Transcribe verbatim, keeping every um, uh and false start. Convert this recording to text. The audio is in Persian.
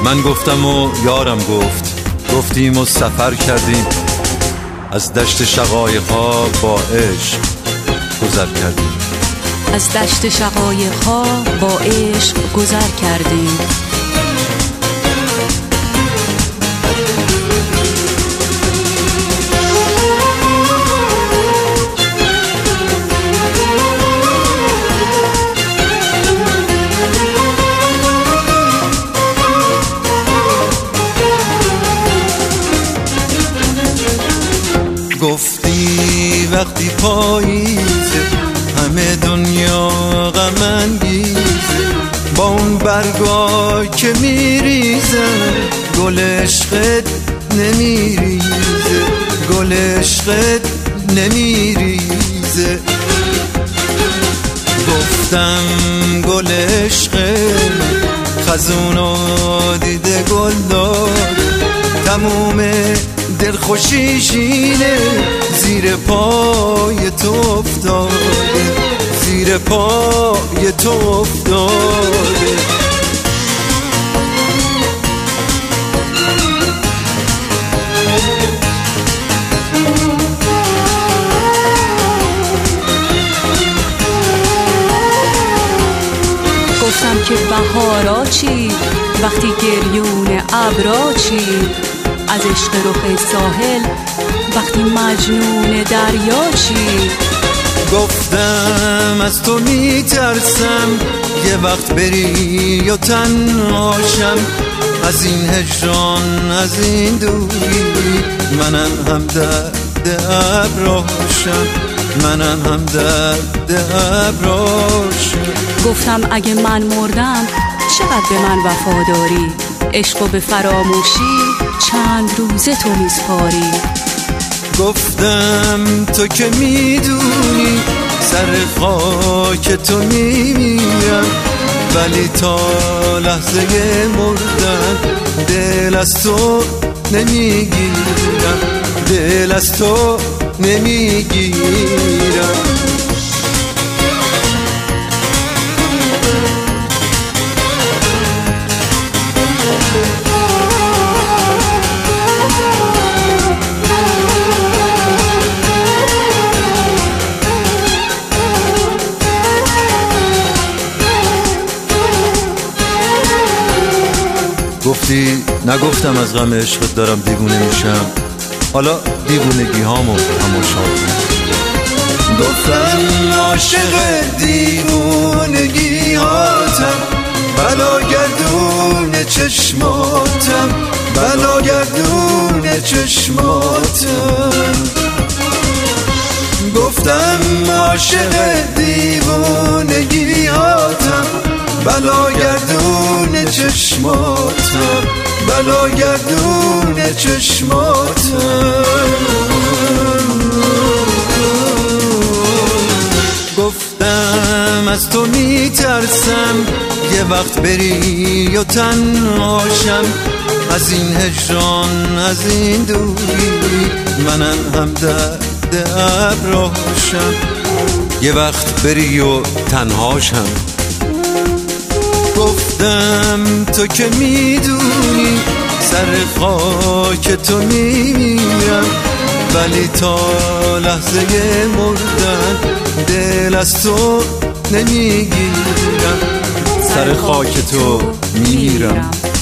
من گفتم و یارم گفت، گفتیم و سفر کردیم، از دشت شقایق‌ها با عشق گذر کردیم. از دشت شقایق‌ها با عشق گذر کردیم. گفتی وقتی پاییزه همه دنیا غم انگیزه، با اون برگا که میریزن گل عشقت نمیریزه، گل عشقت نمیریزه. گفتم گل عشقت خزونو دیده گل داد، تموم دلخوشیش اینه زیر پای تو افتاده، زیر پای تو افتاده. گفتم که بهارا چی وقتی گریون ابرا چی، از عشق رخ ساحل وقتی مجنون دریا چی. گفتم از تو میترسم یه وقت بری و تنهاشم، از این هجران از این دوری منم هم درد ابراشم، منم هم درد ابراشم. گفتم اگه من مردم چقدر به من وفاداری، عشق و به فراموشی چند روزه تو میسپاری. گفتم تو که میدونی سر خاک تو میمیرم، ولی تا لحظه مردن دل از تو نمیگیرم، دل از تو نمیگیرم. گفتی نگفتم از غم عشقت دارم دیوونه میشم، حالا دیوونگی هامو تماشا کن. گفتم عاشق دیوونگی هاتم، بلا گردون چشماتم، بلا گردون چشماتم. گفتم عاشق دیوونگی هاتم، بلا گردون چشماتم، بلا گردون چشماتم. گفتم از تو میترسم یه وقت بری و تنهاشم، از این هجران از این دوری منم هم درد ابراشم، یه وقت بری و تنهاشم. گفتم تو که میدونی سر خاک تو میمیرم، ولی تا لحظه مردن دل از تو نمیگیرم، سر خاک تو میمیرم.